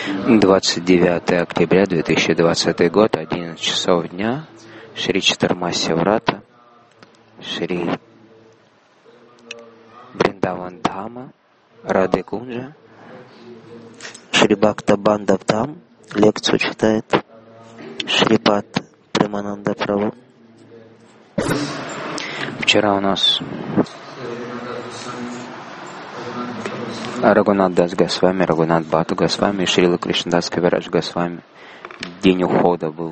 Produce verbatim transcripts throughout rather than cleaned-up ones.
двадцать девятое октября две тысячи двадцатый год, одиннадцать часов дня, Шри Чатурмасья Врата, Шри Бриндаван Дхама, Рады Кунджа. Шри Бхакта Бандав Дхам лекцию читает Шрипад Премананда Прабhu. Вчера у нас Рагунат Дас Госвами, Рагунат Бхатта Госвами и Шрила Кришнадас Кавирадж Госвами. День ухода был.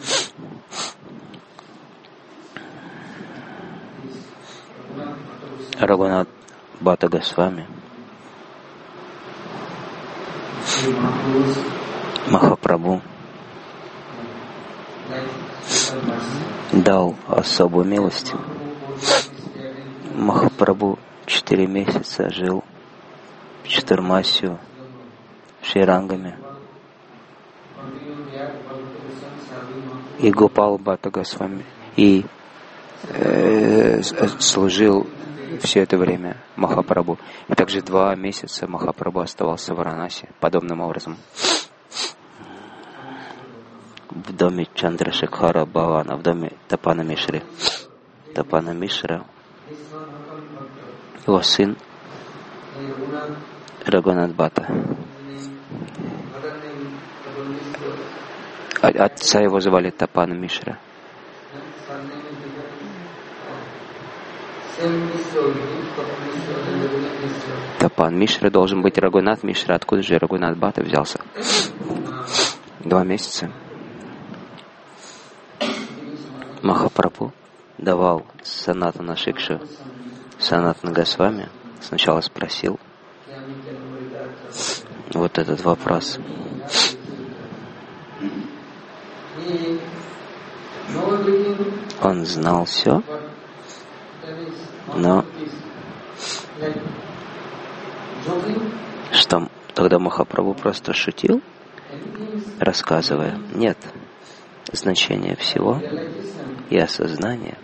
Рагунат Бхатта Госвами, Махапрабху дал особую милость. Махапрабху четыре месяца жил в Чатурмасью Шрирангами. И Гопал Бхатта Госвами и э, служил все это время Махапрабху. И также два месяца Махапрабху оставался в Варанаси подобным образом. В доме Чандрашекхара Бхавана, в доме Тапана Мишры. Тапана Мишра, его сын Рагунат Бхатта. Отца его звали Тапана Мишра. Тапан Мишра должен быть Рагунат Мишра. Откуда же Рагунат Бхатта взялся? Два месяца. Махапрабху давал Санатана Шикшу. Санатана Госвами сначала спросил вот этот вопрос. Он знал все, но что тогда Махапрабху просто шутил, рассказывая? Нет. Значение всего и осознание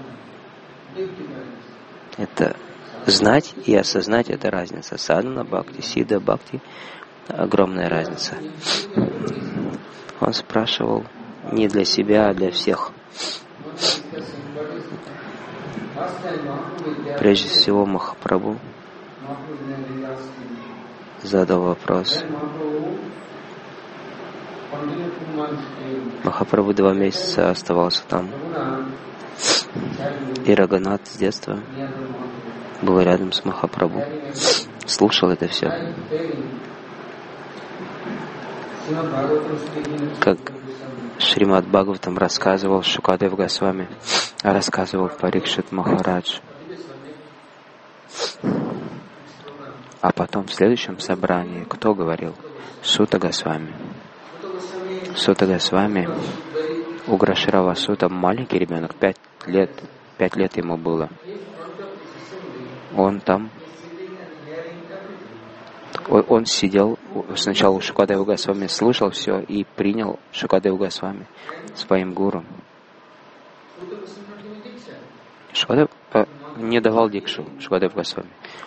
— это знать и осознать — это разница. Садхана Бхакти, Сидха Бхакти — огромная разница. Он спрашивал не для себя, а для всех. Прежде всего Махапрабху задал вопрос. Махапрабху два месяца оставался там. И Рагунат с детства был рядом с Махапрабху. Слушал это все. Как Шримад Бхагаватам рассказывал Шукадев Госвами, рассказывал Парикшит Махарадж. А потом в следующем собрании кто говорил? Сута Госвами. Сута Госвами, Уграшрава Сута, маленький ребенок, пять лет, пять лет ему было. Он там, он сидел сначала у Шукадева Госвами, слышал все и принял Шукадева Госвами своим гуру. Шукадев э, не давал дикшу, Шукадев Госвами.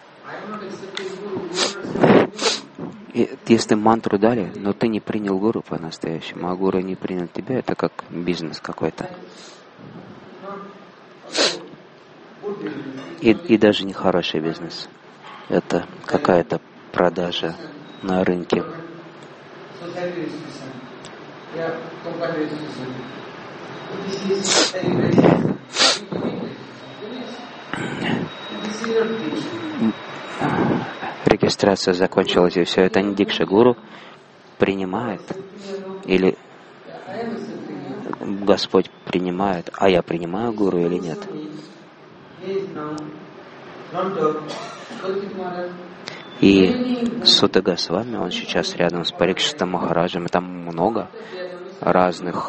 И если мантру дали, но ты не принял гуру по-настоящему, а гуру не принял тебя, это как бизнес какой-то. И, и даже не хороший бизнес. Это какая-то продажа на рынке. Регистрация закончилась, и все это не дикша. Гуру принимает, или Господь принимает, а я принимаю гуру или нет? И Сута Госвами, он сейчас рядом с Парикшитом Махараджем, и там много разных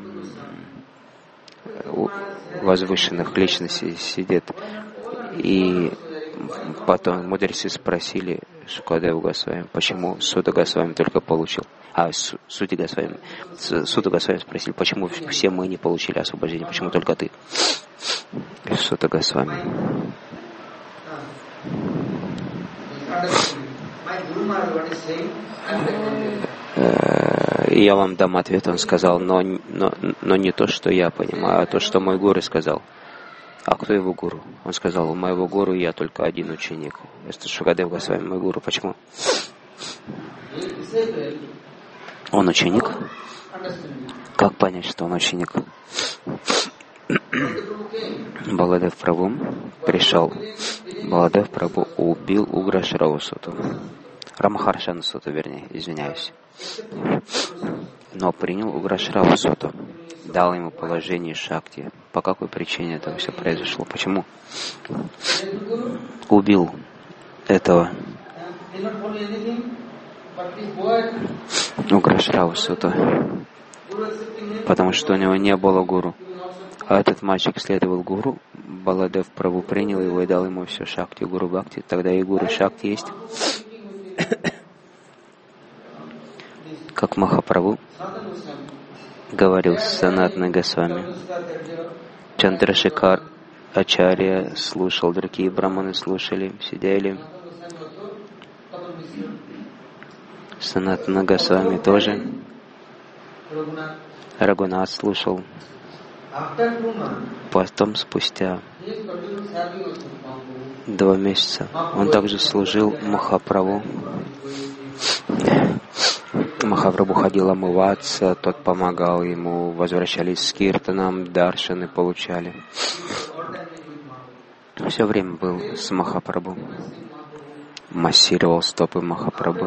возвышенных личностей сидит. И потом мудрецы спросили Шукадеву Госвами, почему Сута Госвами только получил. А Сути Госвами, Сута Госвами спросили, почему все мы не получили освобождение, почему только ты? И Сута Госвами. я вам дам ответ, он сказал, но, но, но не то, что я понимаю, а то, что мой гуру сказал. А кто его гуру? Он сказал, у моего гуру я только один ученик. Это Шукадев Госвами, мой гуру. Почему? Он ученик? Как понять, что он ученик? Баладев Прабху пришел. Баладев Прабху убил Уграшраву Суту. Рамахаршану Суту, вернее, извиняюсь. Но принял Уграшраву Суту. Дал ему положение Шакти. По какой причине это все произошло? Почему? Убил этого Уграшраву Суту. Потому что у него не было гуру. А этот мальчик следовал гуру. Баладев Прабху принял его и дал ему все Шакти, гуру Бхакти. Тогда и гуру Шакти есть. Как Махапрабху говорил с Санатной Госвами. Чандрашекар Ачарья слушал, другие браманы слушали, сидели. Санатна Госвами тоже. Рагунат слушал. Потом, спустя два месяца, он также служил Махапрабху. Махапрабху ходил омываться, тот помогал ему, возвращались с киртаном, даршаны получали. Все время был с Махапрабху. Массировал стопы Махапрабху.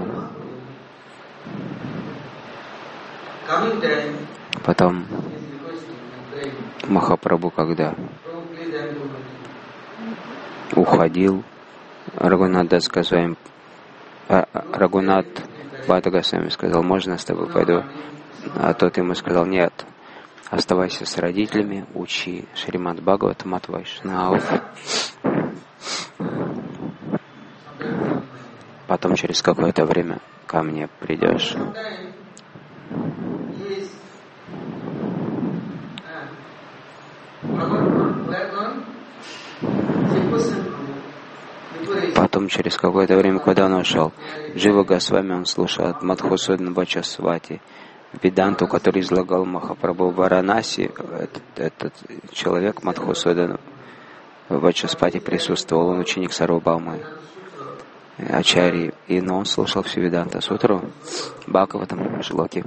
Потом Махапрабху, когда уходил, Рагунат Дас Госвами, Рагунат Бхата Госвами сказал, можно я с тобой пойду? А тот ему сказал, нет, оставайся с родителями, учи Шримад Бхагаватам от Вайшнавов. Потом через какое-то время ко мне придешь. Потом, через какое-то время, куда он ушел, Джива Госвами он слушал от Мадхусудана Вачасвати, Веданту, который излагал Махапрабху в Варанаси. Этот, этот человек, Мадхусудана Вачаспати, присутствовал, он ученик Сарвабхаумы Ачарьи, и но он слушал всю Веданта Сутру, Бхагаватам, Шлоки.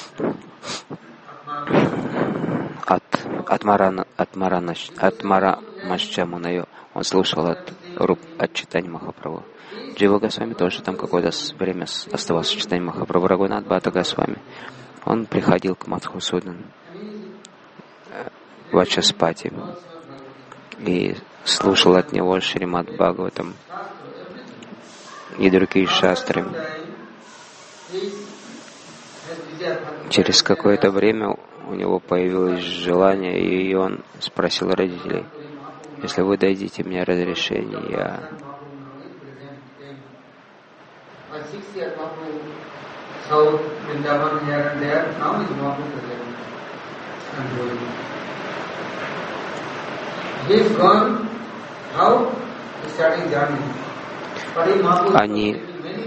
От, от Марана, от Марана, от Мара Машчамунайо он слушал от Руп, от читания Махапрабху. Джива Госвами тоже там какое-то время оставался читанием Махапрабху. Рагунат Бхата Госвами он приходил к Мадхусудану Вачаспати и слушал от него Шримад Бхагаватам и другие шастры. Через какое-то время у него появилось желание, и он спросил родителей, если вы дадите мне разрешение, я Они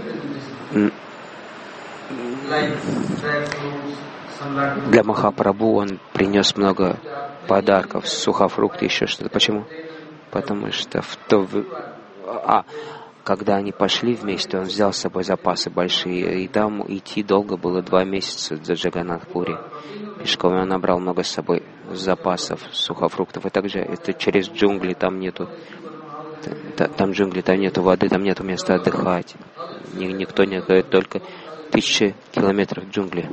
для Махапрабху он принес много подарков, сухофрукты, еще что-то. Почему? Потому что в то... А, когда они пошли вместе, он взял с собой запасы большие, и там идти долго было два месяца до Джаганнатхпури. Пешком он набрал много с собой запасов, сухофруктов. И также это через джунгли, там нету, там джунгли, там нету воды, там нету места отдыхать. Никто не говорит, только тысячи километров джунглей.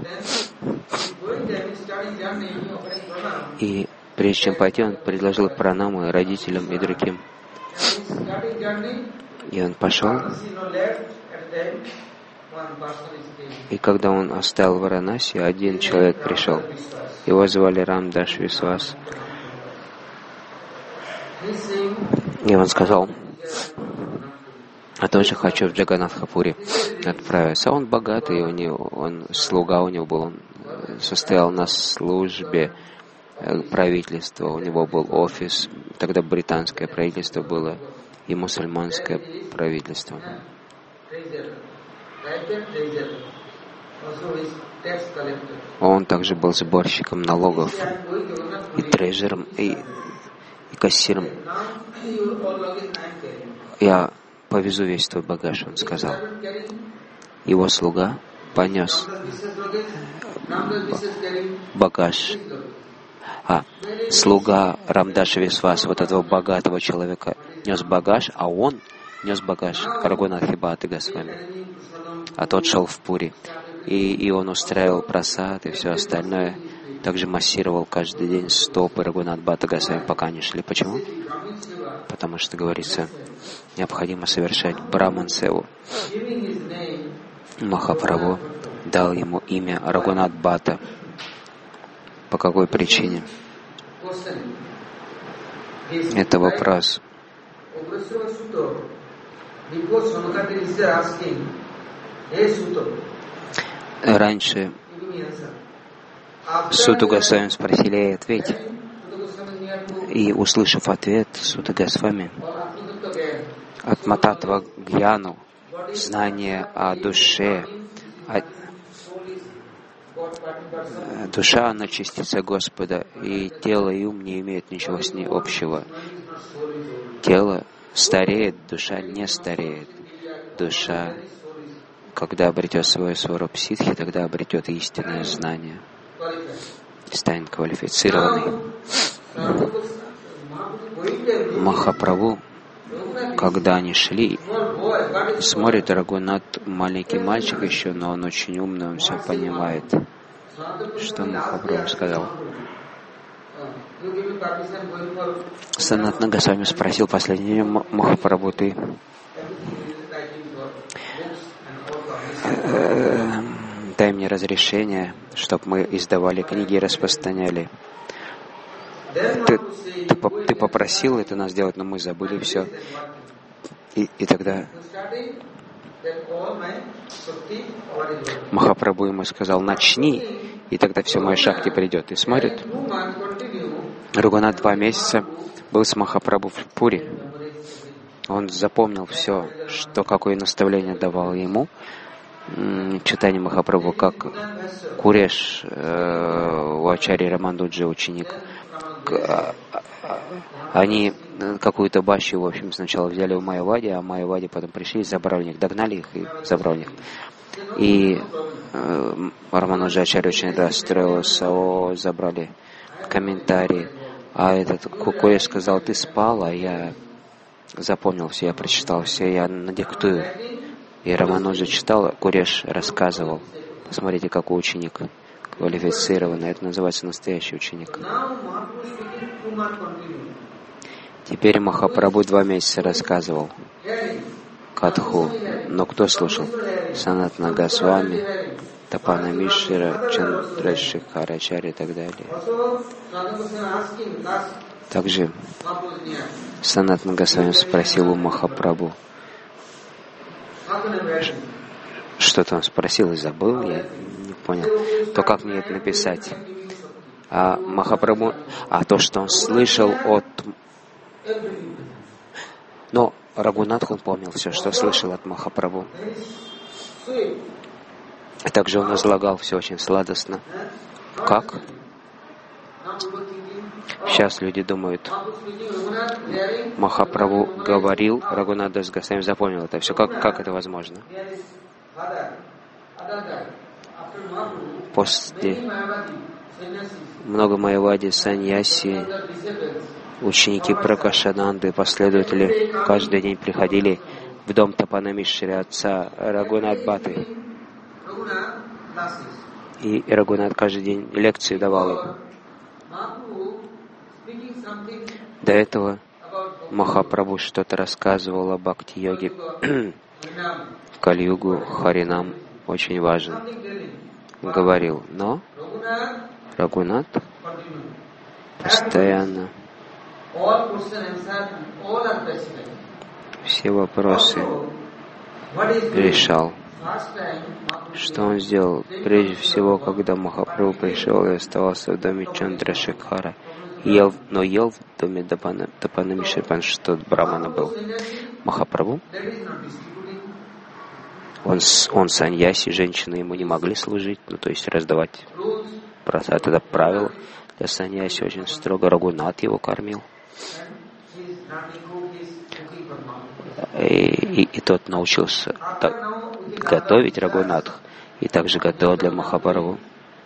И прежде чем пойти, он предложил пранаму родителям и другим. И он пошел. И когда он оставил Варанаси, один человек пришел. Его звали Рамдаш Висвас. И он сказал, я тоже хочу в Джаганнатхапури отправиться. Он богатый, у него, он слуга у него был, он состоял на службе правительства, у него был офис, тогда британское правительство было и мусульманское правительство. Он также был сборщиком налогов и трежером, и, и кассиром. «Я повезу весь твой багаж», он сказал. Его слуга понес багаж. А, слуга Рамдаш Висвас, вот этого богатого человека, нес багаж, а он нес багаж к Рагунатхи Бхатты Госвами. А тот шел в Пури. И, и он устраивал прасад и все остальное. Также массировал каждый день стопы Рагунат Бхатты Госвами, пока они шли. Почему? Потому что, говорится, необходимо совершать Браман Севу. Махапрабху дал ему имя Рагунат Бхатта. По какой причине? Это вопрос. Раньше Сута Госвами спросили: «Эй, ответь». И, услышав ответ, Сута Госвами от Мататва Гьяну, знание о душе, о... душа, она частица Господа, и тело и ум не имеют ничего с ней общего. Тело стареет, душа не стареет. Душа, когда обретет свою сварупу ситхи, тогда обретет истинное знание, станет квалифицированной. Махапрабху, когда они шли, смотрит Рагунат, маленький мальчик еще, но он очень умный, он все понимает. Что Махапрабху сказал? Санатана Госвами спросил последний: «Махапрабху, ты дай мне разрешение, чтобы мы издавали книги и распространяли. Ты, ты, ты попросил это нас сделать, но мы забыли все». И, и тогда Махапрабху ему сказал: «Начни, и тогда все мое шакти придет». И смотрит, Рагунат два месяца был с Махапрабху в Пури. Он запомнил все, что какое наставление давал ему читание Махапрабху, как Куреш, э, у Ачарьи Рамандуджи ученик. Они какую-то бащу, в общем, сначала взяли в Майявади, а Майявади потом пришли и забрали у них, догнали их и забрали у них. И э, Рамануджа Ачарья очень расстроился: «О, забрали комментарии». А этот Куреш сказал: «Ты спал, а я запомнил все, я прочитал все, я надиктую». И Рамануджа читал, Куреш рассказывал. Посмотрите, какой ученик квалифицированный. Это называется настоящий ученик. Теперь Махапрабху два месяца рассказывал Катху. Но кто слушал? Санатана Госвами, Тапана Мишра, Чандрашекхара Ачарья и так далее. Также Санатана Госвами спросил у Махапрабху. Что-то он спросил и забыл, я не понял. То как мне это написать? А Махапрабху, а то, что он слышал от... Но Рагунатх, он помнил все, что слышал от Махапрабху. И также он излагал все очень сладостно. Как? Сейчас люди думают, Махапрабху говорил, Рагунат Дас Госвами запомнил это все. Как, как это возможно? После много Майявади, саньяси, ученики Пракашананды, последователи каждый день приходили в дом Тапана Мишри, отца Рагунат Бхатты. И Рагунат каждый день лекции давал им. До этого Махапрабху что-то рассказывал о бхакти-йоге. В Кали-югу Харинам очень важен. Говорил, но Рагунат постоянно все вопросы решал. Что он сделал? Прежде всего, когда Махапрабху пришел и оставался в доме Чандрашекхара, ел, но ел в доме Тапана Мишри, потому что Брамана был. Махапрабху Он, он саньяси, женщины ему не могли служить, ну то есть раздавать просад. Это правило для саньяси очень строго. Рагунат его кормил. И, и, и тот научился так, готовить Рагунат, и также готовил для Махапрабху.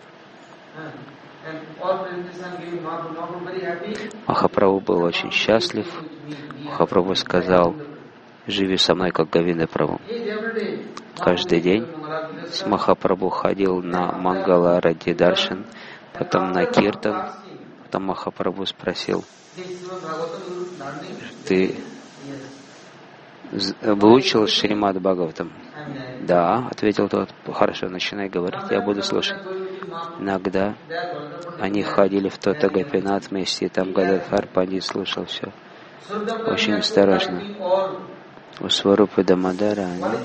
Махапрабху был очень счастлив. Махапрабху сказал: живи со мной, как Говинда Прабху. Каждый день с Махапрабху ходил на Мангала Ради Даршан, потом на Киртан. Потом Махапрабху спросил: ты выучил Шримад Бхагаватам? Да, ответил тот. Хорошо, начинай говорить, я буду слушать. Иногда они ходили в тот Агапинат вместе, и там Гададхар Пандит слушал все. Очень осторожно. У Сварупы Дамодара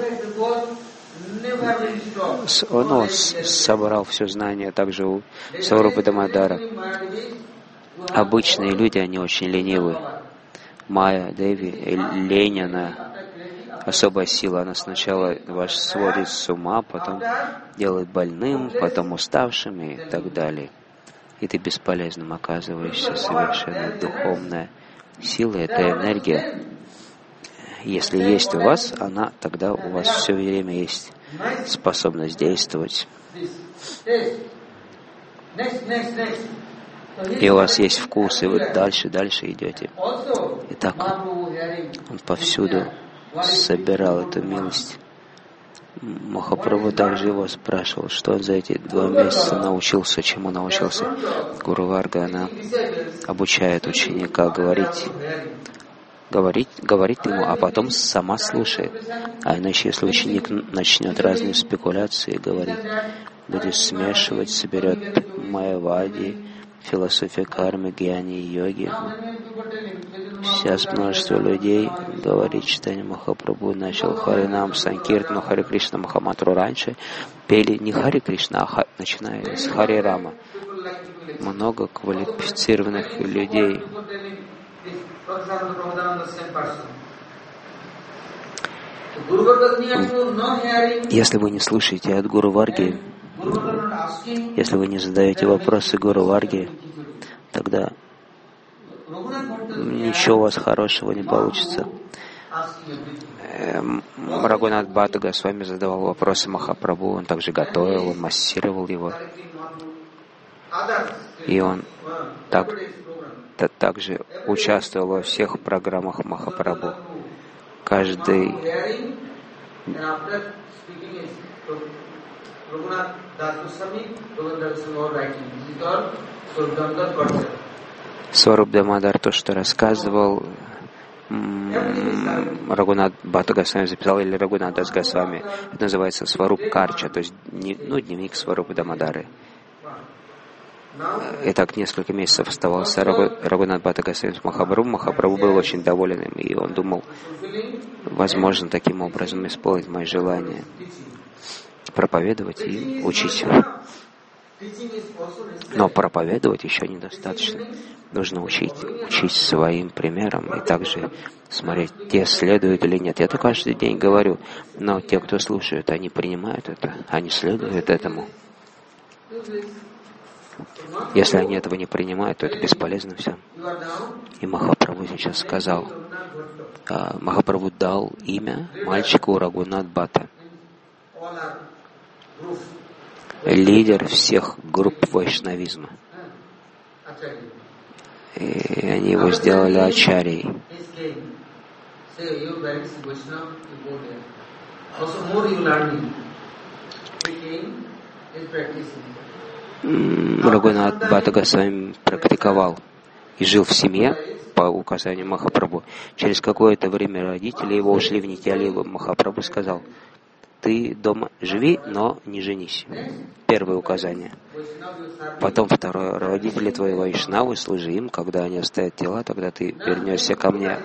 он ну, собрал все знания также у Сварупы Дамодара. Обычные люди, они очень ленивы. Майя Деви, Ленина, особая сила. Она сначала вас сводит с ума, потом делает больным, потом уставшим и так далее. И ты бесполезным оказываешься. Совершенно духовная сила — это энергия. Если есть у вас она, тогда у вас все время есть способность действовать. И у вас есть вкус, и вы дальше, дальше идете. Итак, он повсюду собирал эту милость. Махапрабху также его спрашивал, что он за эти два месяца научился, чему научился. Гуру Варга, она обучает ученика говорить, говорить, говорит ему, а потом сама слушает. А иначе, если ученик начнет разные спекуляции говорить, будет смешивать, соберет майявади, философия кармы, гьяни и йоги. Сейчас множество людей говорит читание Махапрабху, начал Харинам, Санкиртану, Хари Кришна, Махамантру раньше, пели не Хари Кришна, а ха, начиная с Хари Рама. Много квалифицированных людей. Если вы не слушаете от Гуру Варги, если вы не задаете вопросы Гуру Варги, тогда ничего у вас хорошего не получится. Рагунат Бхатта Госвами задавал вопросы Махапрабху, он также готовил, он массировал его. И он так, так, также участвовал во всех программах Махапрабху. Каждый Сваруб Дамодар, то, что рассказывал, Рагунат Бхатта Госвами записал, или Рагунат Дас Госвами. Это называется Сваруб Карча, то есть ну, дневник Сварубы Дамодары. И так несколько месяцев оставался Рагунат Бхатта Госвами с Махапрабху. Махапрабху был очень доволен им, и он думал, возможно, таким образом исполнить мои желания, проповедовать и учить. Но проповедовать еще недостаточно. Нужно учить, учить своим примером и также смотреть, те следуют или нет. Я это каждый день говорю, но те, кто слушают, они принимают это, они следуют этому. Если они этого не принимают, то это бесполезно все. И Махапрабху сейчас сказал, Махапрабху дал имя мальчику Рагунат Бхатта, лидер всех групп вайшнавизма. И они его сделали ачарьей. Рагунат Бхатта Госвами практиковал и жил в семье по указанию Махапрабху. Через какое-то время родители его ушли в Нитья-лилу. Махапрабху сказал, ты дома живи, но не женись. Первое указание. Потом второе. Родители твои вайшнавы, служи им. Когда они оставят тела, тогда ты вернешься ко мне.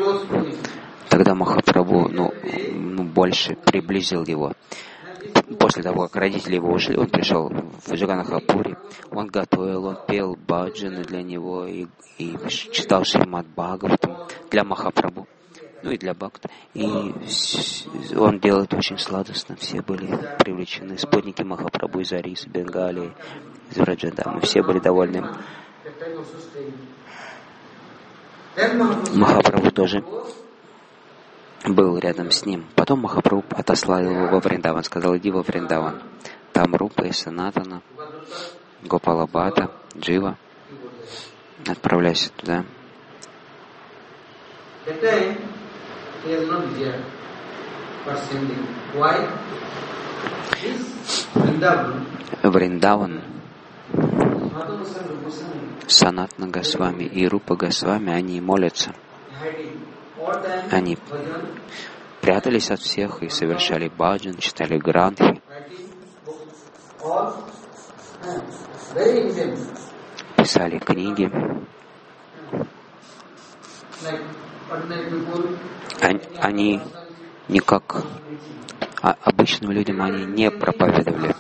Тогда Махапрабху ну, ну, больше приблизил его. После после того, как родители его ушли, он пришел в Джаганнатхапури, он готовил, он пел баджаны для него и, и читал Шримад Бхагаватам для Махапрабху, ну и для Бхакта. И он делал это очень сладостно. Все были привлечены, спутники Махапрабху из Арисы, Бенгалии, из Враджадамы. Все были довольны. Махапрабху тоже был рядом с ним. Потом Махапрабху отослал его во Вриндаван, сказал: иди во Вриндаван. Там Рупа и Санатана, Гопала Бхата, Джива. Отправляйся туда. Вриндаван, Санатана Госвами и Рупа Госвами, они молятся. Они прятались от всех и совершали баджан, читали грантхи, писали книги. Они не как обычным людям, они не проповедовали.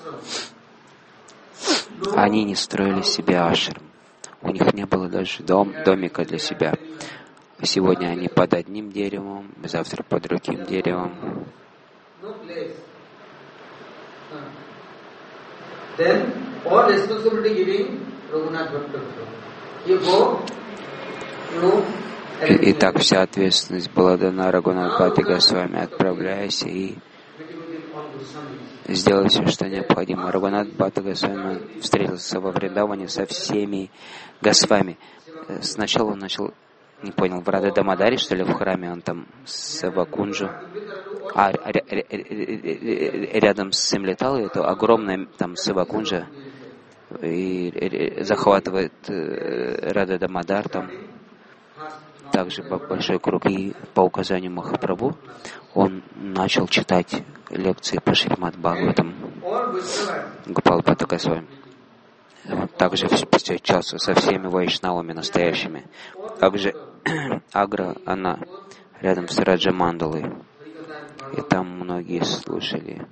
Они не строили себе ашрам. У них не было даже дом, домика для себя. Сегодня они под одним деревом, завтра под другим деревом. И так вся ответственность была дана Рагунат Бхатти Госвами. Отправляйся и сделай все, что необходимо. Рагунат Бхатти Госвами встретился во Вриндаване со всеми Госвами. Сначала он начал, не понял, в Рада Дамадаре, что ли, в храме, он там с Вакунджу, а рядом с Симлиталой, это огромная там Савакунджа, и захватывает Рада Дамадар там, также большой круг, и по указанию Махапрабху он начал читать лекции по Шримад Бхагаватам Гопал Бхатта Госвами. Также встречался со всеми вайшнавами настоящими. Также Агра, она рядом с Раджамандалой, и там многие слушали.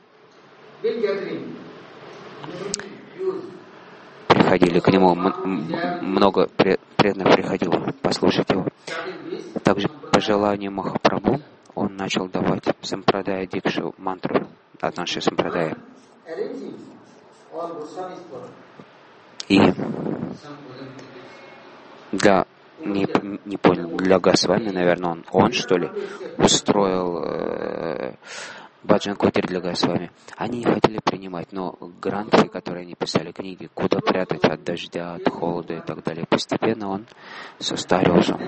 Приходили к нему, много преданных приходило послушать его. Также по желанию Махапрабху он начал давать сампрадая дикшу, мантру от нашей сампрадая. И для, не, не понял, для Госвами, наверное, он, он что ли, устроил э, баджан-кутир для Госвами. Они не хотели принимать, но грантхи, которые они писали, книги, куда прятать от дождя, от холода и так далее, постепенно он состарился.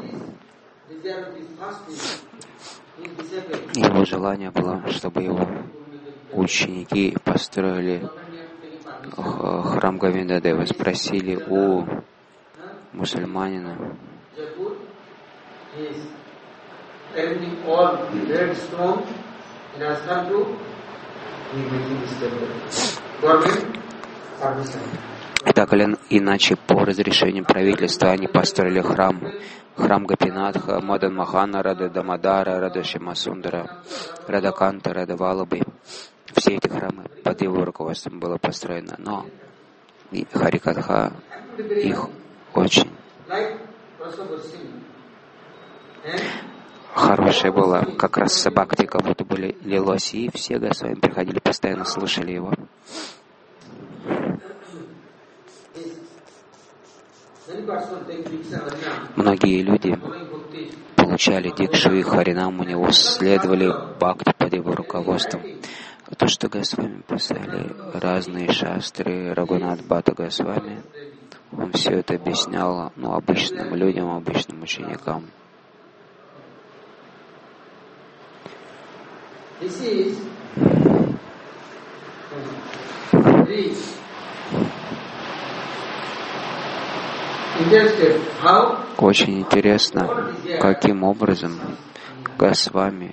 Его желание было, чтобы его ученики построили храм Говиндадевы. Спросили у мусульманина, так или иначе, по разрешению правительства они построили храм, храм Гопинатха, Мадан Махана, Рада Дамадара, Рада Шимасундара, Рада Канта, Рада Валабы. Все эти храмы под его руководством было построено, но и Харикатха их очень хорошее было, как раз Бхакти как будто были лилось, и все Госвами приходили, постоянно слушали его. Многие люди получали дикшу и харинам, у него следовали бхакти под его руководством. То, что Госвами писали разные шастры, Рагунат Бхатта Госвами, он все это объяснял, ну, обычным людям, обычным ученикам. Очень интересно, каким образом Госвами,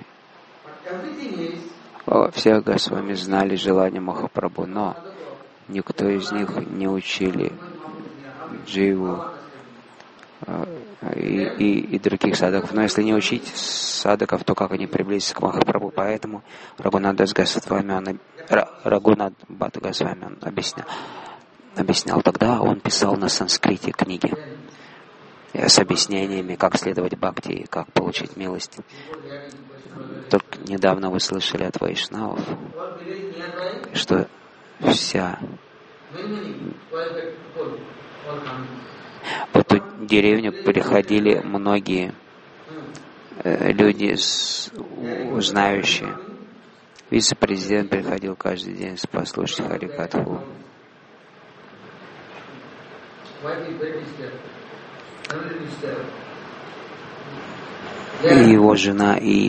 все Госвами знали желание Махапрабху, но никто из них не учили Дживу и, и, и других садаков. Но если не учить садаков, то как они приблизятся к Махапрабху? Поэтому Рагунат Дас Госвами, он Рагунат Бхатта Госвами он объяснял, объяснял. Тогда он писал на санскрите книги с объяснениями, как следовать бхакти и как получить милость. Только недавно вы слышали от вайшнавов, что вся в эту деревню приходили многие э, люди, с, знающие. Вице-президент приходил каждый день послушать Харикатху. И его жена и,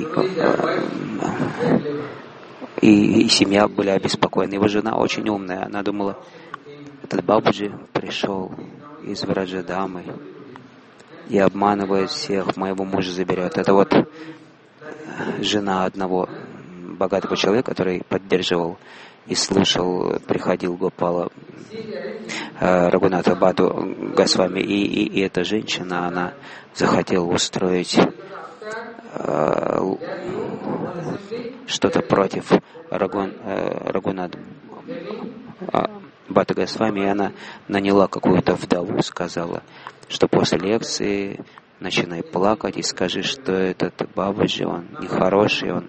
и, и семья были обеспокоены. Его жена очень умная. Она думала, этот Бабаджи пришел из Враджадамы и обманывает всех, моего мужа заберет. Это вот жена одного богатого человека, который поддерживал и слушал, приходил Гопала Рагуната Бхатту Госвами, и, и, и эта женщина, она захотела устроить э, что-то против Рагун, э, Рагунат Бхатта Госвами, и она наняла какую-то вдову, сказала, что после лекции начинай плакать и скажи, что этот Бабаджи, он нехороший, он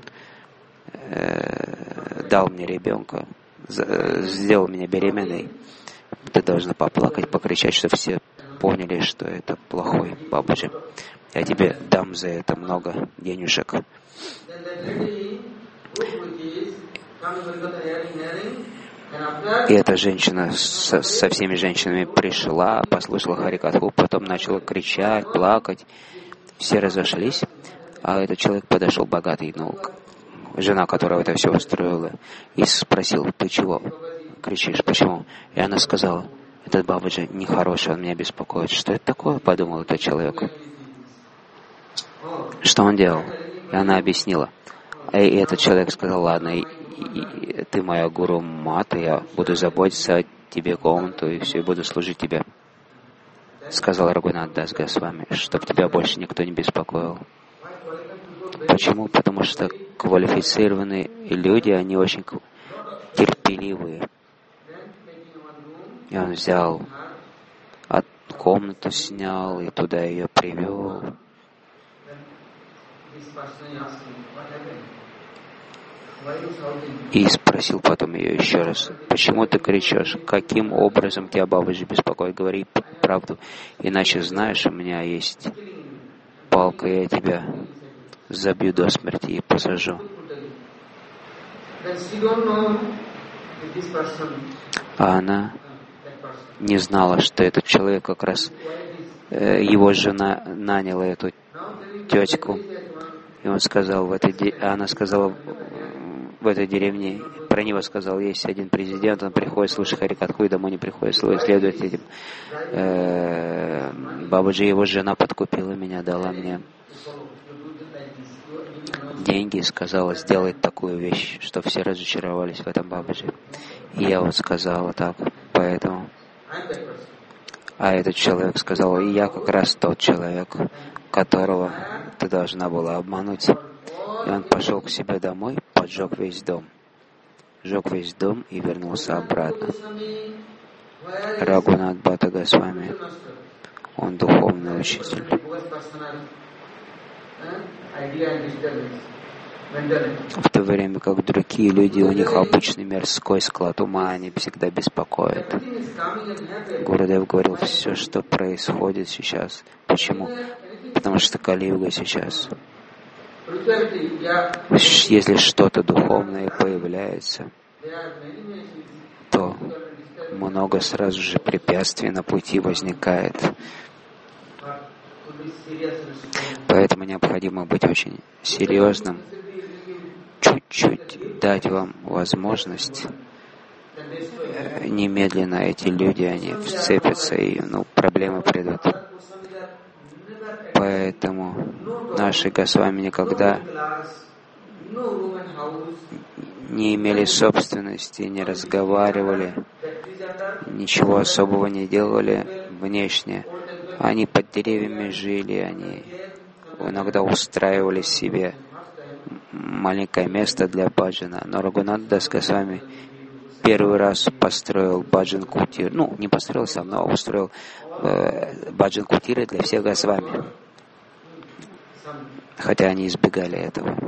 э, дал мне ребенка, сделал меня беременной. Ты должна поплакать, покричать, чтобы все поняли, что это плохой Бабаджи. Я тебе дам за это много денежек. И эта женщина со, со всеми женщинами пришла, послушала Харикатху, потом начала кричать, плакать. Все разошлись, а этот человек подошел богатый, ну, жена, которая это все устроила, и спросил, ты чего кричишь, почему? И она сказала, этот Бабаджи нехороший, он меня беспокоит. Что это такое? Подумал этот человек. Что он делал? И она объяснила. И этот человек сказал, ладно, и, и, ты моя гуру мата, я буду заботиться о тебе комнату и все, и буду служить тебе. Сказал Рагунат Дас Госвами, чтобы тебя больше никто не беспокоил. Почему? Потому что квалифицированные люди, они очень терпеливые. И он взял, от комнату снял и туда ее привел. И спросил потом ее еще раз, почему ты кричишь, каким образом тебя Бабаджи беспокоит, говори правду, иначе знаешь, у меня есть палка, я тебя забью до смерти и посажу. А она не знала, что этот человек как раз, э, его жена наняла эту тетку, и он сказал, в этой де... она сказала, в этой деревне, про него сказал, есть один президент, он приходит слушать Харикатху, и домой не приходит следовать этим. Э, Бабаджи, его жена подкупила меня, дала мне деньги и сказала сделать такую вещь, что все разочаровались в этом Бабаджи. И я вот сказала так, поэтому. А этот человек сказал, и я как раз тот человек, которого ты должна была обмануть. И он пошел к себе домой, поджег весь дом. Сжег весь дом и вернулся обратно. Рагунат Бхатта Госвами, он духовный учитель. В то время как другие люди, у них обычный мирской склад ума, они всегда беспокоят. Гурудев говорил, все, что происходит сейчас. Почему? Потому что Кали-юга сейчас. Если что-то духовное появляется, то много сразу же препятствий на пути возникает. Поэтому необходимо быть очень серьезным, чуть-чуть дать вам возможность. Немедленно эти люди, они вцепятся, и ну, проблемы придут. Поэтому наши Госвами никогда не имели собственности, не разговаривали, ничего особого не делали внешне. Они под деревьями жили, они иногда устраивали себе маленькое место для баджана. Но Рагунат Дас Госвами первый раз построил баджан-кутир. Ну, не построил сам, но устроил э, баджан-кутиры для всех Госвами. Хотя они избегали этого.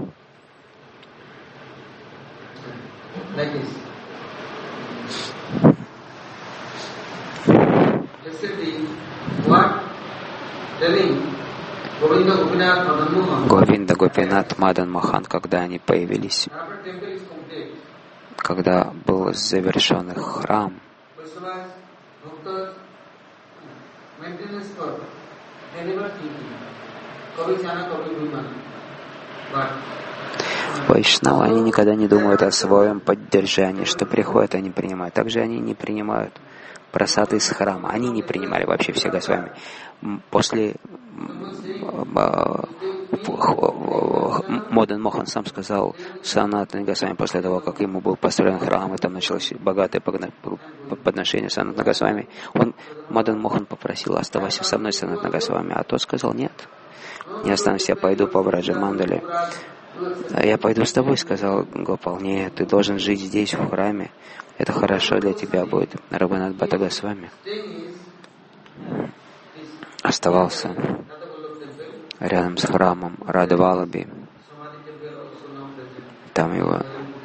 Говинда Гопинат Мадан Мохан, когда они появились, когда был завершен их храм, Вайшнавы, они никогда не думают о своем поддержании, что приходят, они принимают. Также они не принимают просад из храма. Они не принимали вообще все Госвами. После Мадан Мохан сам сказал Санатане Госвами, после того, как ему был построен храм, и там началось богатое подношение Санатане Госвами, он, Мадан Мохан попросил: оставайся со мной, Санатане Госвами, а тот сказал: нет, не останусь, я пойду по Браджамандале. Я пойду с тобой, сказал Гопал. Нет, ты должен жить здесь, в храме. Это хорошо для тебя будет. Рагунат Бхатта Госвами оставался рядом с храмом Рада Валлабхи. Там его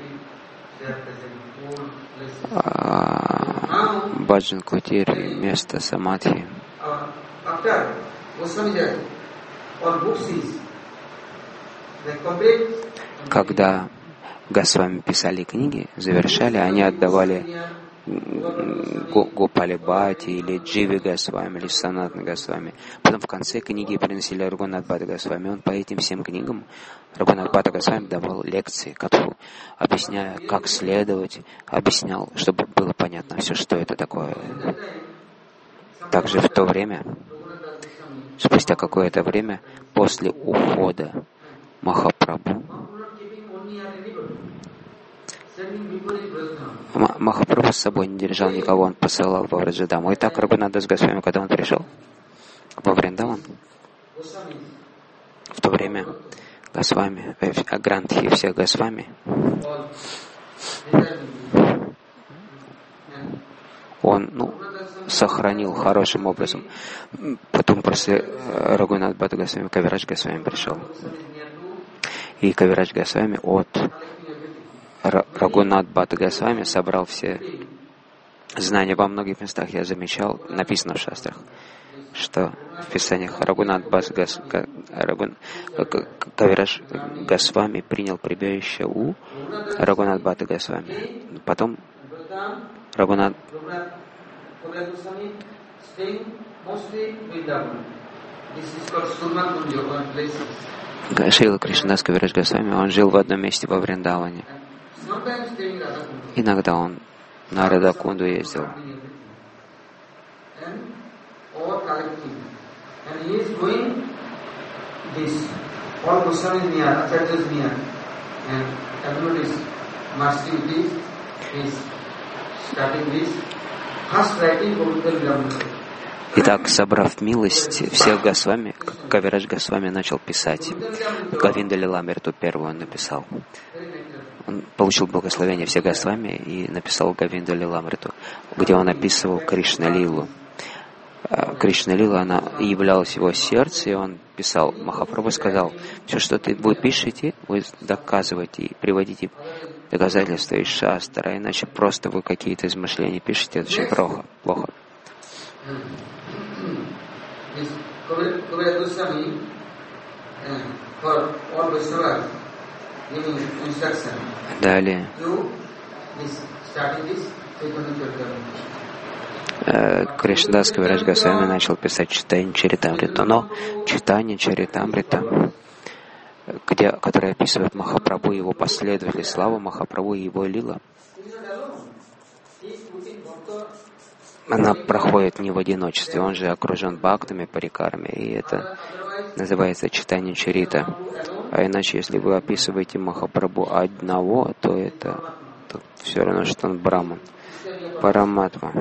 баджан кутир и место самадхи. Когда Госвами писали книги, завершали, они отдавали Гопали Бхати или Дживи Госвами или Санатане Госвами. Потом в конце книги приносили Рагунат Бхатта Госвами. Он по этим всем книгам, Рагунат Бхатта Госвами, давал лекции, которые, объясняя, как следовать, объяснял, чтобы было понятно все, что это такое. Также в то время, спустя какое-то время, после ухода Махапрабху, Махапрабху с собой не держал никого, он посылал во Враджадаму. И так Рагунат Дас Госвами, когда он пришел во Вриндаван, в то время Госвами, э, Грантхи всех Госвами, он ну, сохранил хорошим образом. Потом после Рагунат Бхатта Госвами Кавирадж Госвами пришел. И Кавирадж Госвами от Рагунат Бхатта Госвами собрал все знания. Во многих местах я замечал, написано в шастрах, что в писаниях Рагунат Бхатта Рагун... Кавирадж Госвами принял прибежище у Рагунат Бхатта Госвами. Потом Рагунат Шрила Кришнадас Кавирадж Госвами, он жил в одном месте во Вриндаване. Иногда он на Радакунду ездил. Итак, собрав милость всех Госвами, Кавирадж Госвами начал писать. Говинда Лиламриту первую он написал. Он получил благословение всех Госвами и написал Говинду Лиламриту, где он описывал Кришна-лилу. Кришна-лила, она являлась в его сердце, и он писал. Махапрабху сказал: все, что ты вы пишете, вы доказываете и приводите доказательства из шастра, иначе просто вы какие-то измышления пишете, это очень плохо. плохо. Далее Кришнадас Кавирадж Госвами начал писать Читание Чаритамрита, но Читание Чаритамрита, где, которое описывает Махапрабху и его последователи, славу Махапрабху и его лила, она проходит не в одиночестве, он же окружен бхактами, парикарами, и это называется Читание Чарита. А иначе, если вы описываете Махапрабху одного, то это то все равно, что он Браман, Параматма.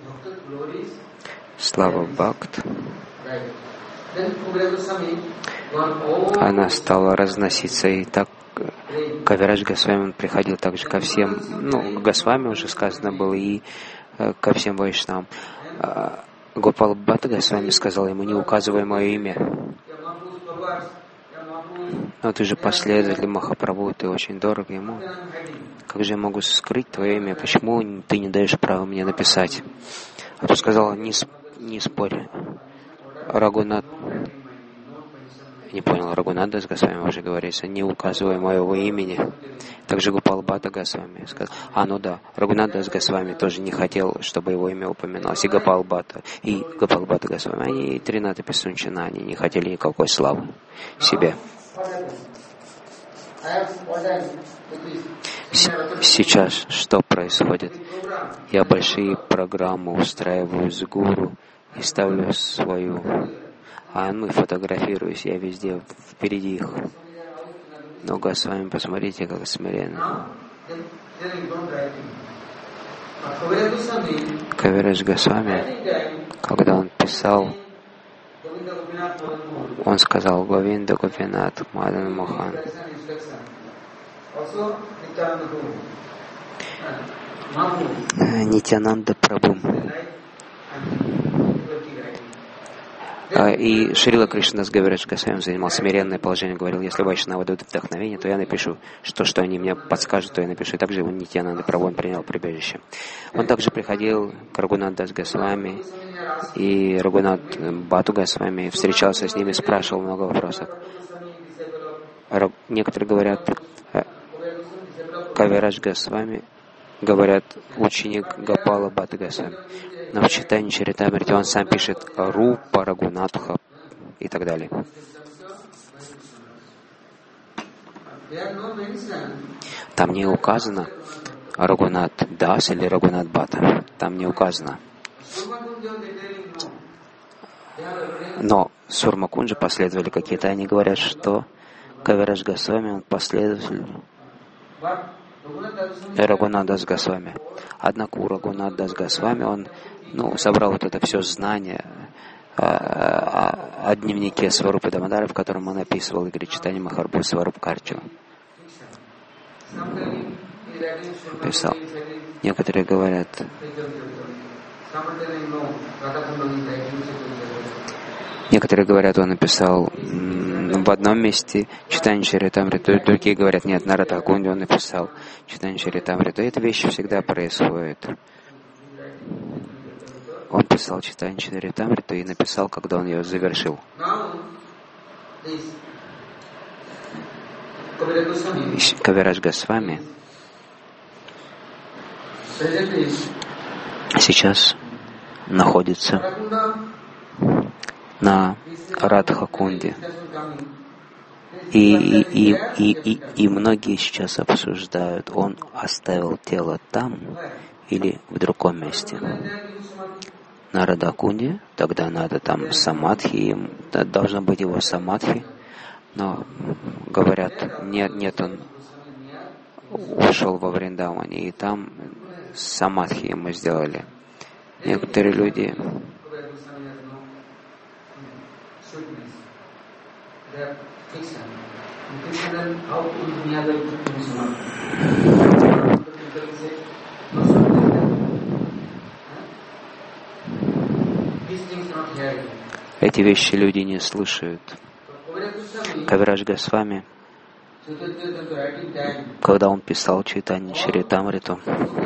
Слава Бхакт. она стала разноситься, и так Кавирадж Госвами, он приходил также ко всем, ну, Госвами уже сказано было, и э, ко всем вайшнавам. А Гопал Бхатта Госвами сказал ему: не указывай мое имя. Но ты же последователь Махапрабху, ты очень дорог ему. Как же я могу скрыть твое имя? Почему ты не даешь права мне написать? А тот сказал: не, не спорь. Рагунат, не понял, Рагунат с Госвами уже говорится, не указывай моего имени. Также Гопал Бхатта Госвами сказал: а, ну да, Рагунат с Госвами тоже не хотел, чтобы его имя упоминалось. И Гопал Бхатта, и Гопал Бхатта Госвами, они и Тринати Писунчина, они не хотели никакой славы себе. Сейчас что происходит? Я большие программы устраиваю с гуру и ставлю свою, а мы фотографируюсь, я везде впереди их. Но Госвами, посмотрите, как смиренно. Кавирадж Госвами, когда он писал, он сказал: Говинда Гопинат Мадан Мохан. Нитянанда Прабху. И Шрила Кришнадас Кавирадж Госвами занимал смиренное положение, говорил: если вайшнавы дадут вдохновение, то я напишу, что, что они мне подскажут, то я напишу. И также он Нитьянанда Прабху, он принял прибежище. Он также приходил к Рагунатдас Госвами, и Рагунат Бхатту Госвами встречался с ними, спрашивал много вопросов. Некоторые говорят, Кавирадж Госвами, говорят, ученик Гопала Бхатты Госвами. Но в читании Чаритамрити он сам пишет Рупа Рагунатха и так далее. Там не указано Рагунат Дас или Рагунат Бхатта. Там не указано. Но Сурмакунджи последовали какие-то, они говорят, что Кавирадж Госвами, он последователь Рагунатдас Госвами. Однако у Рагунатдас Госвами он ну, собрал вот это все знание о, о, о дневнике Сварупы Дамодара, в котором он описывал Игорь читания Махапрабху Сваруп Карчу. Писал. Некоторые говорят, некоторые говорят, он написал в одном месте читание Чаритамриты, другие говорят, нет, на Радхакунде он написал читание Чаритамриты. Эти вещи всегда происходят. Он писал читание Чаритамриты и написал, когда он ее завершил. Кавирадж Госвами сейчас находится на Радхакунде. И, и, и, и, и, и многие сейчас обсуждают, он оставил тело там или в другом месте. На Радхакунде, тогда надо там самадхи, должно быть его самадхи, но говорят, нет, нет, он ушел во Вриндаване, и там самадхи ему сделали. Некоторые люди эти вещи люди не слышат. Кавирадж Госвами, когда он писал читание Чаритамриту,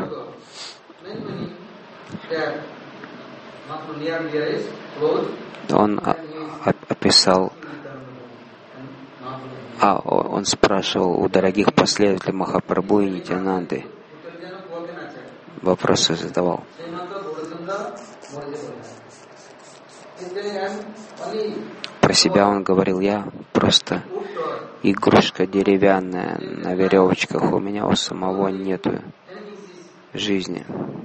он описал, а он спрашивал у дорогих последователей Махапрабху и Нитьянанды, вопросы задавал. Про себя он говорил: я просто игрушка деревянная на веревочках, у меня у самого нету жизни.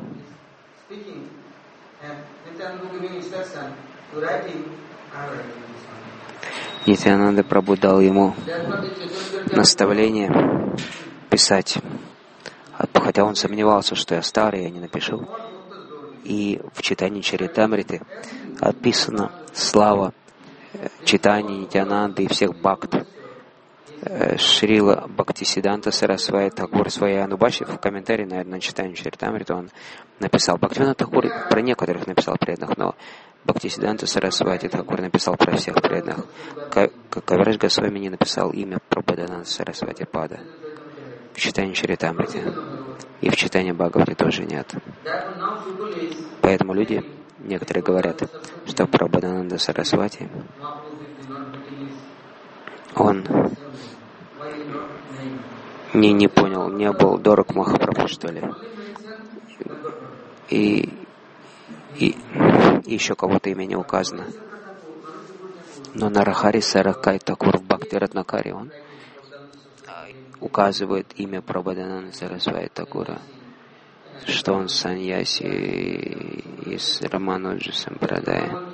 Нитьянанда Прабху дал ему наставление писать, хотя он сомневался, что я старый, я не напишу. И в читании Чаритамриты описана слава Читани, Нитянанды и всех бхакт. Шрила Бхактисиданта Сарасвати Тхакур в своей Анубаши в комментарии, наверное, на читании Чаритамриты он написал. Бхактивинода Тхакур про некоторых написал преданных, но Бхактисиданта Сарасвати Тхакур написал про всех преданных. Кавирадж Госвами не написал имя Прабхадананда Сарасвати Пада в читании Чаритамрите. И в читании Бхагавати тоже нет. Поэтому люди, некоторые говорят, что Прабхадананда Сарасвати, он не, не понял, не был дорог Махапрабху, что ли. И, и, и еще кого-то имя не указано. Но Нарахари Саракай Такур в Бхакти Ратнакаре он указывает имя Прабхадананда Сарасвати Такура, что он саньяси из Рамануджа Сампрадая.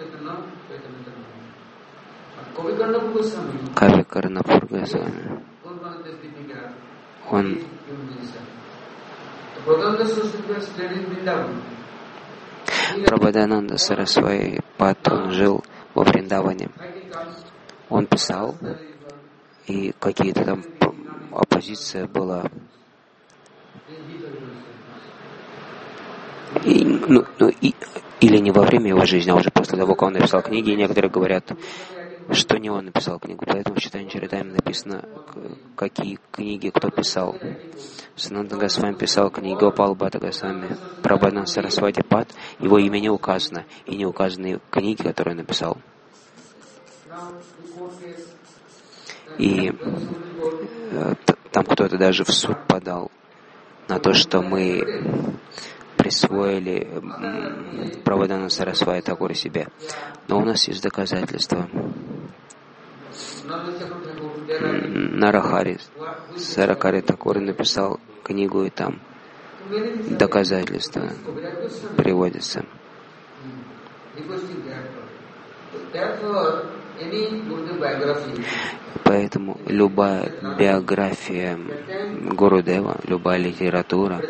Кави Карнапур Госвами. Он Прабхадананда Сарасвати Пад, он жил во Вриндаване. Он писал, и какие-то там оппозиция была. И, ну, ну, и, или не во время его жизни, а уже после того, как он написал книги, и некоторые говорят, что не он написал книгу. Поэтому в читании Чаритамрити написано, какие книги кто писал. Сананда Госвами писал книги Гопал Бхатта Госвами, Прабхадананда Сарасвати Пад, его имя не указано, и не указаны книги, которые он написал. И э, там кто-то даже в суд подал на то, что мы присвоили Прабхадананду Сарасвати Такуру себе. Но у нас есть доказательства. Нарахари Саракари Такур написал книгу, и там доказательства приводятся. Поэтому любая биография Гурудева, любая литература,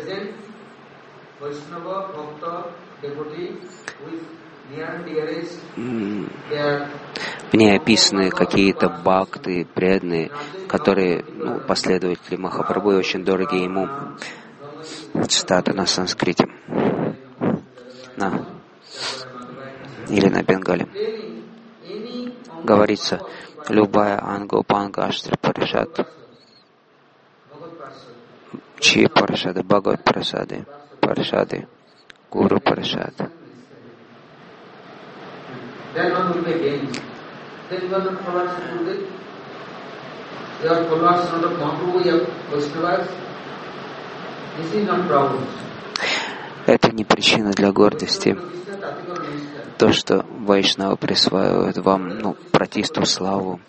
в ней описаны какие-то бхакты, преданные, которые, ну, последователи Махапрабху и очень дорогие ему. Цитата на санскрите. На. Или на бенгале. Говорится, любая ангопанга аштра паришат, чьи парашады, Бхагават парашады, парашады, Гуру парашады. Then one will be against. Then you are not followers of Gurudev. You are followers not of Mahaprabhu, you are Vaishnavas. This is not problem. Это не причина для гордости. То, что вайшнавы присваивают вам, ну, протисту славу.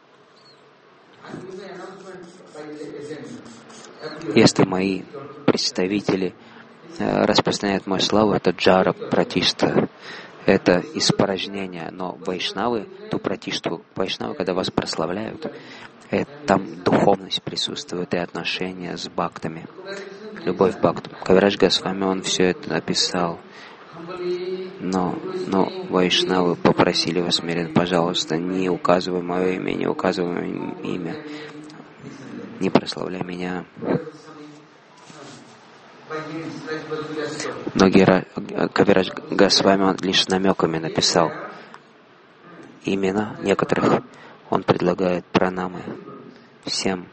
Если мои представители э, распространяют мою славу, это джара, протиста. Это испорожнение, но вайшнавы, ту пратиштву, вайшнавы, когда вас прославляют, это, там духовность присутствует и отношения с бхактами, любовь к бхактам. Кавирадж Госвами, он все это написал, но, но вайшнавы попросили вас, Мирин, пожалуйста, не указывай мое имя, не указывай мое имя, не прославляй меня. Многие Кавирадж Госвами он лишь намеками написал имена некоторых. Он предлагает пранамы всем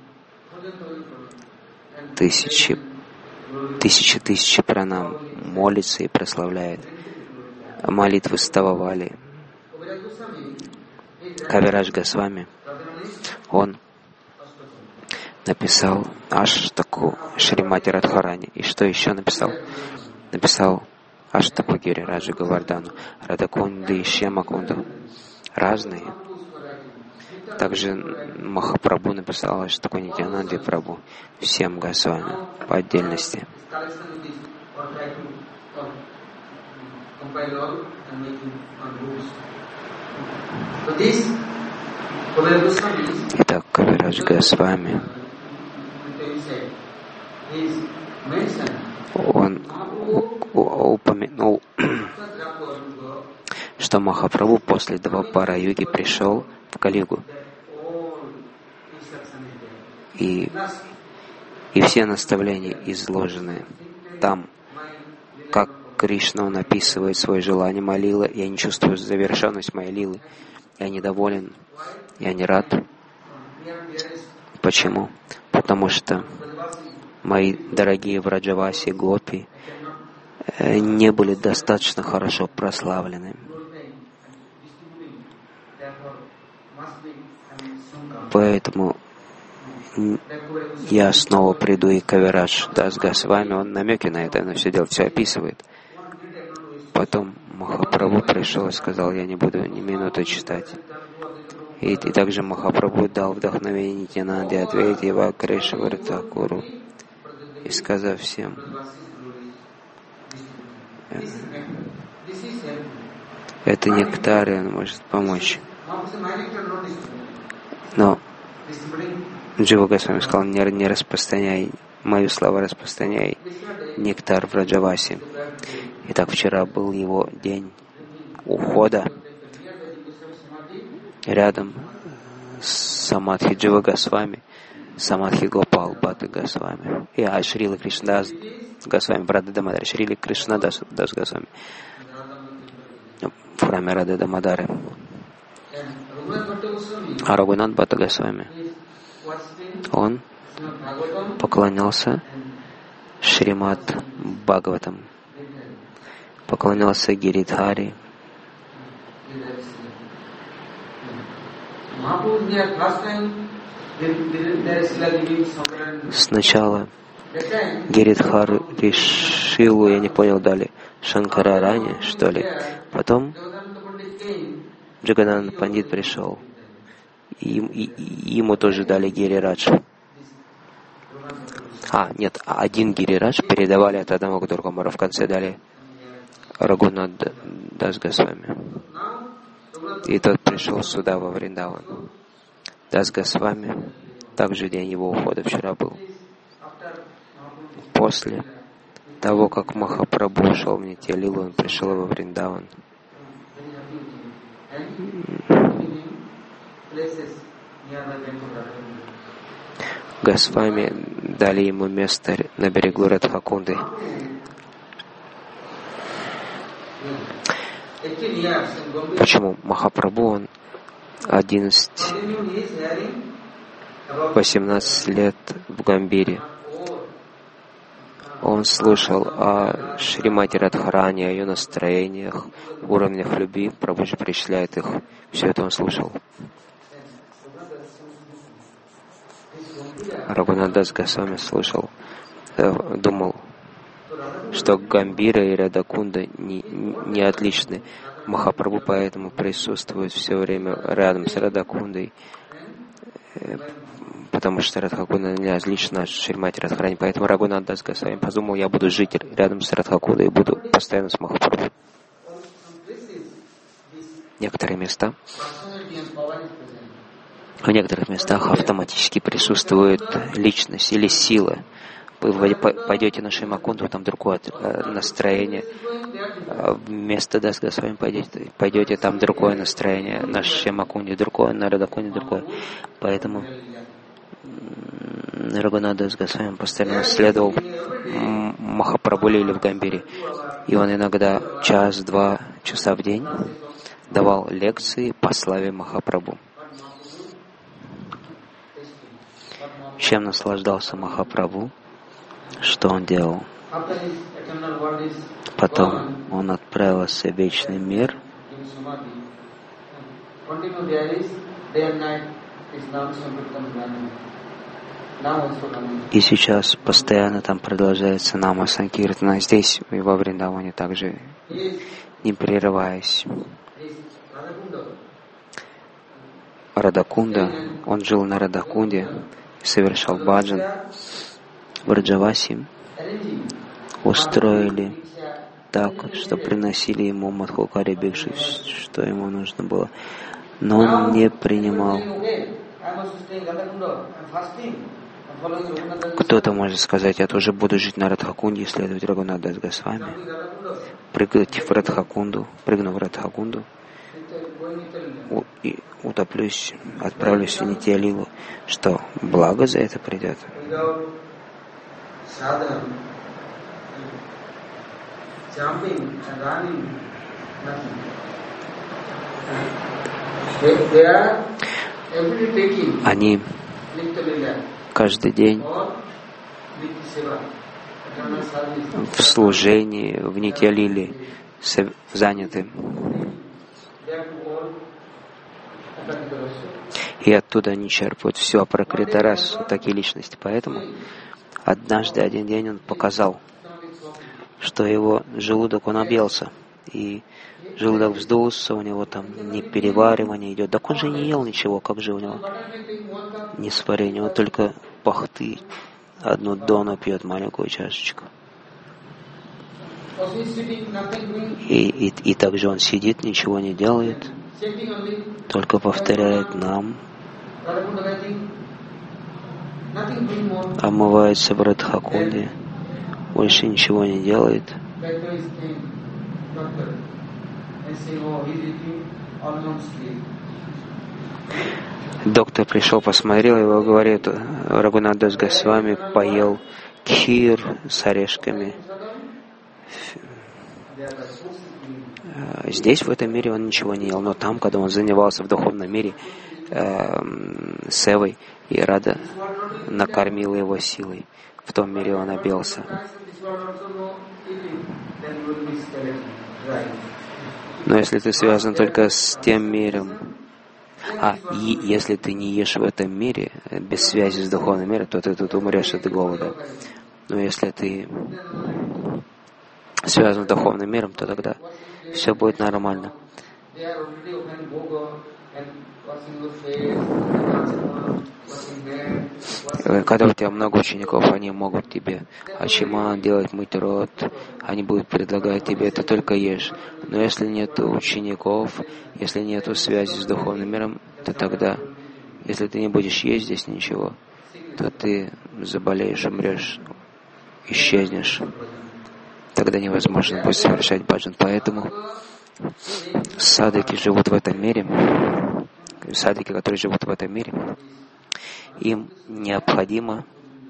тысячи, тысячи, тысячи пранам, молится и прославляет. Молитвы стававали. Кавирадж Госвами, он написал Аштаку Шримати Радхарани. И что еще написал? Написал Аштаку Гири Раджа Гавардану, Радакунды и Шьямакунду. Разные. Также Махапрабху написал Аштаку Нитянанди Прабху. Всем Госвами по отдельности. Итак, Кавирадж Госвами, он упомянул, что Махапрабху после Двапара-юги пришел в Калигу. И, и все наставления изложены там, как Кришна, он описывает свое желание молилы. Я не чувствую завершенность моей лилы. Я недоволен, я не рад. Почему? Потому что мои дорогие Враджаваси, гопи не были достаточно хорошо прославлены. Поэтому я снова приду, и Кавирадж Дас Госвами, он намеки на это, но все дело, все описывает. Потом Махапрабху пришел и сказал, я не буду ни минуты читать. И, и также Махапрабху дал вдохновение Нитьянанде, ответить Вакрешвара Такуру, и сказав всем, это нектар, и он может помочь. Но Джива Госвами сказал, не, не распространяй, мои слова распространяй нектар в Враджаваси. Итак, вчера был его день ухода. Рядом с Самадхи Джива Госвами, Самадхи Гопал Бхатта Госвами, и а Шрила Кришнадас Госвами, Рада Дамадари, Шрила Кришнадас Дас Госвами в храме Рады Дамадары. А Рагунат Бхатта Госвами, он поклонялся Шримад Бхагаватам, поклонялся Гиридхари. Сначала Гиридхар решил, я не понял, дали Шанкарарани, что ли. Потом Джагадананда Пандит пришел. И, и, и ему тоже дали Гирирадж. А, нет, один Гирирадж передавали от одного к другому, а в конце дали Рагунат Дас Госвами. И тот пришел сюда, во Вриндаван. Дас Госвами, также день его ухода вчера был. После того, как Махапрабху ушел в Нитья-лилу, он пришел во Вриндаван. Госвами дали ему место на берегу Радхакунды. Почему? Махапрабху, он одиннадцать, восемнадцать лет в Гамбире. Он слушал о Шримати Радхарани, о ее настроениях, уровнях любви. Прабху же перечисляет их. Все это он слушал. Рагунат Дас Госвами слушал, думал, что Гамбира и Радакунда не, не отличны. Махапрабху поэтому присутствует все время рядом с Радакундой, потому что Радхакунда не отлична от Шримати Радхарани. Поэтому Рагунат Дас Госвами подумал, я буду жить рядом с Радхакундой и буду постоянно с Махапрабху. Некоторые места, в некоторых местах автоматически присутствует личность или сила. Вы пойдете на Шримакунду, там другое настроение. Вместо Дас Госвами пойдете, пойдете, там другое настроение. На Шримакунде другое, на Радакунде другое. Поэтому Рагунат Дас Госвами постоянно следовал Махапрабху Лиле в Гамбире. И он иногда час-два часа в день давал лекции по славе Махапрабху. Чем наслаждался Махапрабху? Что он делал? Потом он отправился в вечный мир. И сейчас постоянно там продолжается Нама Санкиртана. Здесь, во Вриндаване, также не прерываясь. Радакунда, он жил на Радакунде, совершал баджан. Враджаваси устроили так, что приносили ему Мадхукари Бикши, что ему нужно было. Но он не принимал. Кто-то может сказать, я тоже буду жить на Радхакунде и следовать Рагунат Дас Госвами. Прыгать в Радхакунду, прыгну в Радхакунду у, и утоплюсь, отправлюсь в Нитья-лилу, что благо за это придет. Они каждый день в служении, в Нитья-лиле заняты. И оттуда они черпают все о Пракритарасу, такие личности. Поэтому однажды, один день он показал, что его желудок, он объелся. И желудок вздулся, у него там не переваривание идет. Так он же не ел ничего, как же у него несварение. Он только пахты, одну дону пьет, маленькую чашечку. И, и, и также он сидит, ничего не делает, только повторяет нам, омывается в Радхакунде, больше ничего не делает. Доктор пришел, посмотрел его, говорит, Рагунат Дас Госвами поел кхир с орешками. Здесь, в этом мире, он ничего не ел, но там, когда он занимался в духовном мире э, севой, и Рада накормила его силой, в том мире он объелся. Но если ты связан только с тем миром, а и если ты не ешь в этом мире, без связи с духовным миром, то ты тут умрешь от голода. Но если ты связан с духовным миром, то тогда все будет нормально. Когда у тебя много учеников, они могут тебе ачиман делать, мыть рот, они будут предлагать тебе, это только ешь. Но если нет учеников, если нет связи с духовным миром, то тогда, если ты не будешь есть здесь ничего, то ты заболеешь, умрешь, исчезнешь. Тогда невозможно будет совершать баджан. Поэтому садхаки живут в этом мире, садхаки, которые живут в этом мире, им необходимо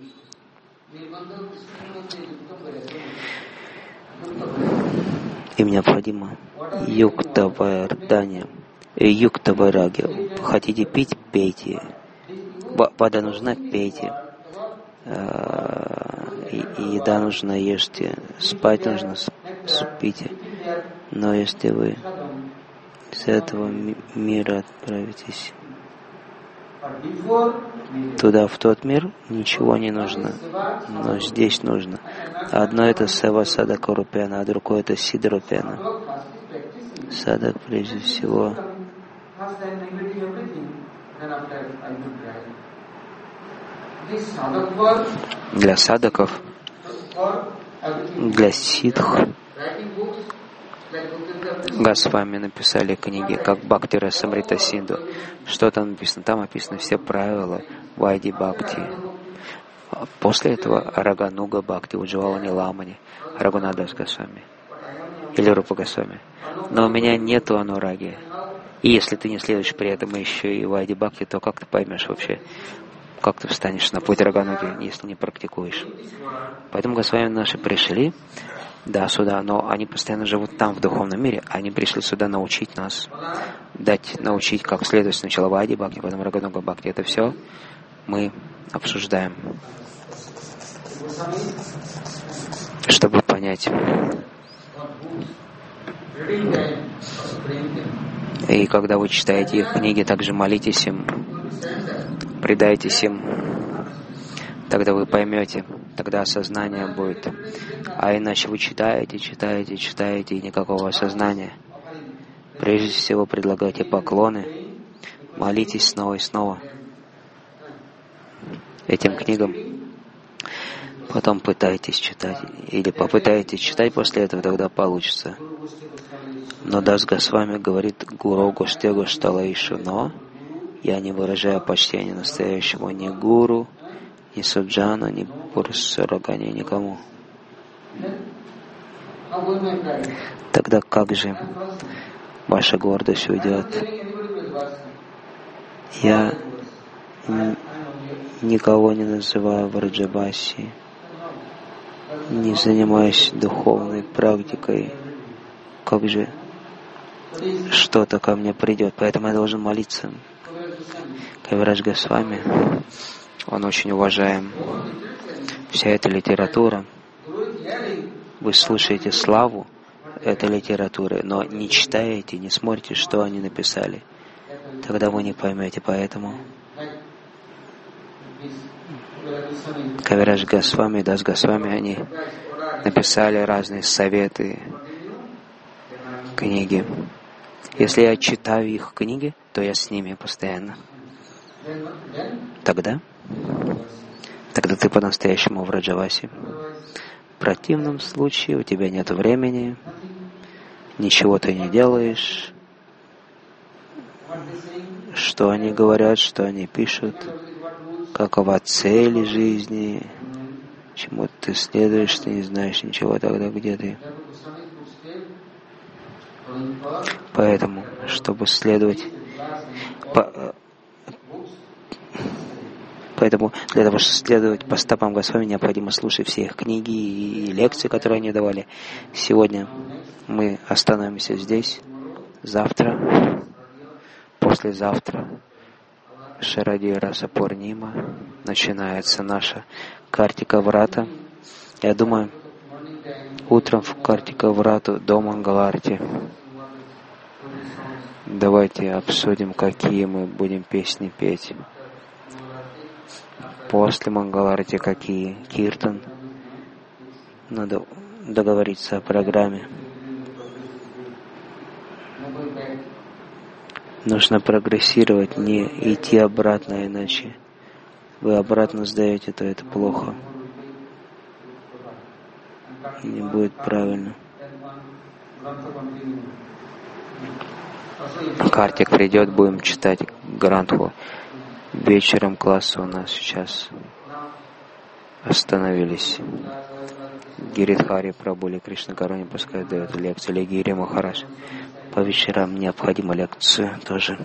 им необходимо юктавайрдания, юктавайраги. Хотите пить, пейте. Вода нужна, пейте. И еда нужна, ешьте. Спать нужно, спите. Но если вы с этого мира отправитесь туда, в тот мир, ничего не нужно. Но здесь нужно. Одно это сева садака рупяна, а другое это сидха рупяна. Садак прежде всего для садаков, для ситх Госвами написали книги, как Бхакти Расамрита Синду. Что там написано? Там описаны все правила Вайди Бхакти. После этого Рагануга Бхакти, Уджвала Ниламани, Рагунат Дас Госвами или Рупа Госвами. Но у меня нету анураги. И если ты не следуешь при этом еще и Вайди Бхакти, то как ты поймешь вообще, как ты встанешь на путь Рагануги, если не практикуешь? Поэтому Госвами наши пришли, да, сюда, но они постоянно живут там, в духовном мире. Они пришли сюда научить нас, дать, научить, как следует сначала Вайди Бхакти, потом Рагануга Бхакти. Это все мы обсуждаем, чтобы понять. И когда вы читаете их книги, также молитесь им, предайтесь им, тогда вы поймете, тогда осознание будет. А иначе вы читаете, читаете, читаете, и никакого осознания. Прежде всего предлагайте поклоны, молитесь снова и снова этим книгам. Потом пытайтесь читать, или попытайтесь читать после этого, тогда получится. Но Дас Госвами говорит Гуру Гоште Гошталаишу, но я не выражаю почтения настоящему ни гуру, ни суджану, ни пурусарагане, никому. Тогда как же ваша гордость уйдет. Я никого не называю Враджабаси, не занимаюсь духовной практикой. Как же что-то ко мне придет, поэтому я должен молиться. Кавирадж Госвами, он очень уважаем. Вся эта литература, вы слушаете славу этой литературы, но не читаете, не смотрите, что они написали. Тогда вы не поймете, поэтому Кавирадж Госвами и Дас Госвами, они написали разные советы, книги. Если я читаю их книги, то я с ними постоянно. Тогда, тогда ты по-настоящему в Враджавасе. В противном случае у тебя нет времени, ничего ты не делаешь. Что они говорят, что они пишут, какова цель жизни, чему ты следуешь, ты не знаешь ничего, тогда где ты? Поэтому, чтобы следовать, по, поэтому для того, чтобы следовать по стопам Госвами, необходимо слушать все их книги и лекции, которые они давали. Сегодня мы остановимся здесь. Завтра, послезавтра, Шаради Раса Пурнима, начинается наша Картика Врата. Я думаю, утром в Картика Врату до Мангаларти давайте обсудим, какие мы будем песни петь. После Мангаларти какие? Киртан. Надо договориться о программе. Нужно прогрессировать, не идти обратно, иначе вы обратно сдаете, то это плохо. И не будет правильно. Картик придет, будем читать Грантху. Вечером класса у нас сейчас остановились. Гиридхари Прабху Кришна Каруни пускай дает лекцию, или Гири Махарадж. По вечерам необходима лекция тоже.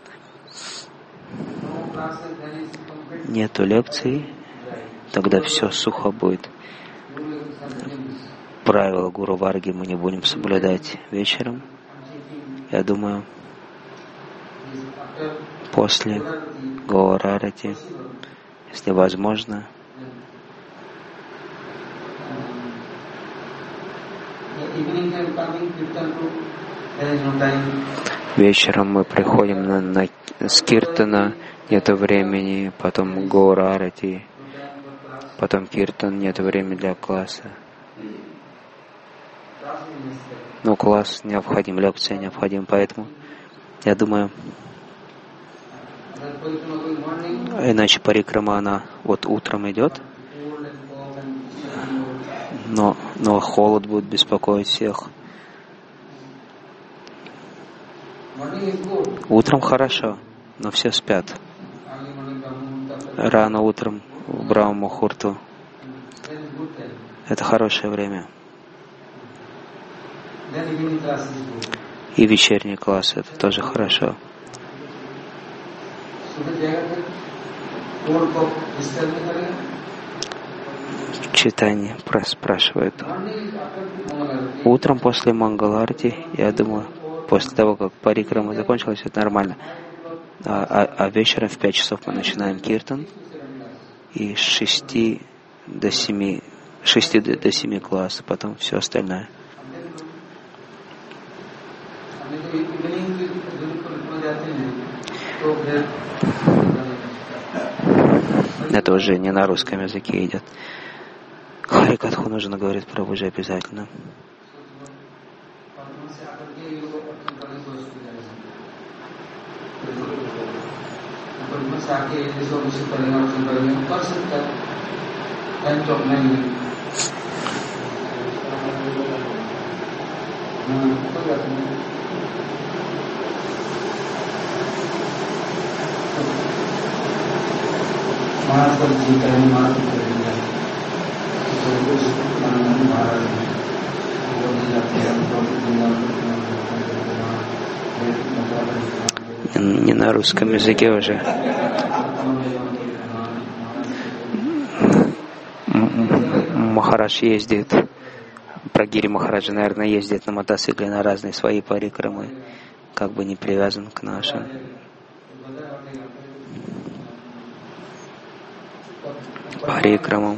Нету лекций, тогда все сухо будет. Правила Гуру Варги мы не будем соблюдать вечером. Я думаю, после Гаурарати, если возможно, вечером мы приходим на, на с Киртана, нету времени, потом Гаурарати, потом Киртан, нету времени для класса. Но класс необходим, лекция необходима, поэтому я думаю, иначе парикрама, она вот утром идет, но, но холод будет беспокоить всех. Утром хорошо, но все спят. Рано утром в Брахма-мухурту это хорошее время. И вечерний класс это тоже хорошо. Читание спрашивает. Утром после Мангаларти, я думаю, после того, как парикрама закончилась, это нормально. А, а, а вечером в пять часов мы начинаем киртан. И с шести до семи, шести до семи класса, потом все остальное. Это уже не на русском языке идет. Харикатху нужно говорить про Божие обязательно. Не на русском языке уже. Махарадж ездит, Прагири Махараджа, наверное, ездит на мотоцикле на разные свои парикрамы, как бы не привязан к нашим. Парикрамам.